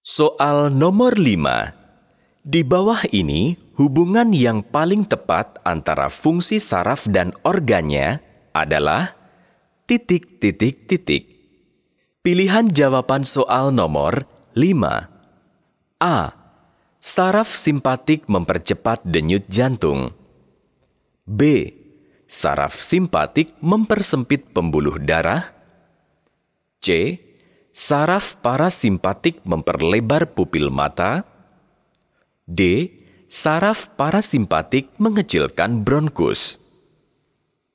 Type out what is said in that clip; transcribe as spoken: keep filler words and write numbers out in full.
Soal nomor lima. Di bawah ini, hubungan yang paling tepat antara fungsi saraf dan organnya adalah titik, titik, titik. Pilihan jawaban soal nomor lima. A. Saraf simpatik mempercepat denyut jantung. B. Saraf simpatik mempersempit pembuluh darah. C. Saraf parasimpatik memperlebar pupil mata. D. Saraf parasimpatik mengecilkan bronkus.